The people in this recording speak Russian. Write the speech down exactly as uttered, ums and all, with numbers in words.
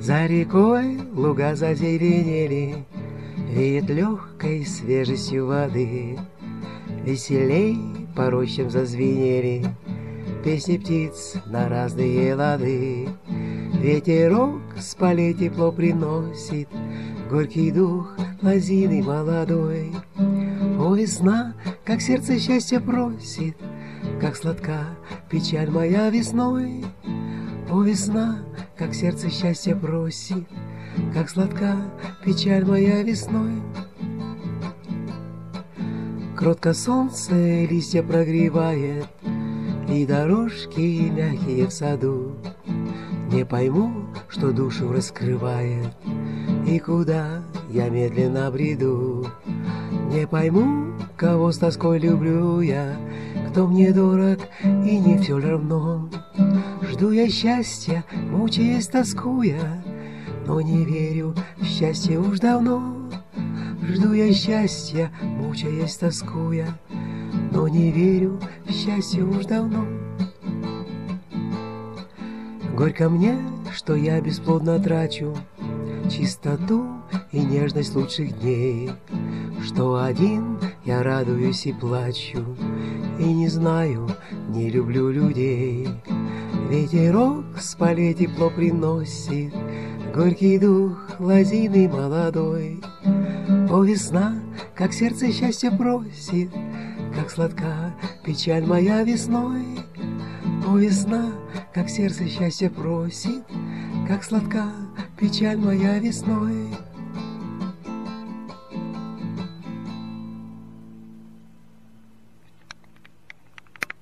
За рекой луга зазеленели, веет легкой свежестью воды. Веселей по рощам зазвенели песни птиц на разные лады. Ветерок с полей тепло приносит, горький дух лозины молодой. О, весна, как сердце счастья просит, как сладка печаль моя весной. О, весна, как сердце счастья просит, как сладка печаль моя весной. Кротко солнце листья прогревает, и дорожки мягкие в саду. Не пойму, что душу раскрывает, и куда я медленно бреду. Не пойму, кого с тоской люблю я, кто мне дорог и не все равно. Жду я счастья, мучаясь, тоскуя, но не верю в счастье уж давно. Жду я счастья, мучаясь, тоскуя, но не верю в счастье уж давно. Горько мне, что я бесплодно трачу чистоту и нежность лучших дней, что один я радуюсь и плачу, и не знаю, не люблю людей. Ветерок с полей тепло приносит, горький дух лозины молодой. О, весна, как сердце счастья просит, как сладка печаль моя весной. О, весна, как сердце счастья просит, как сладка печаль моя весной.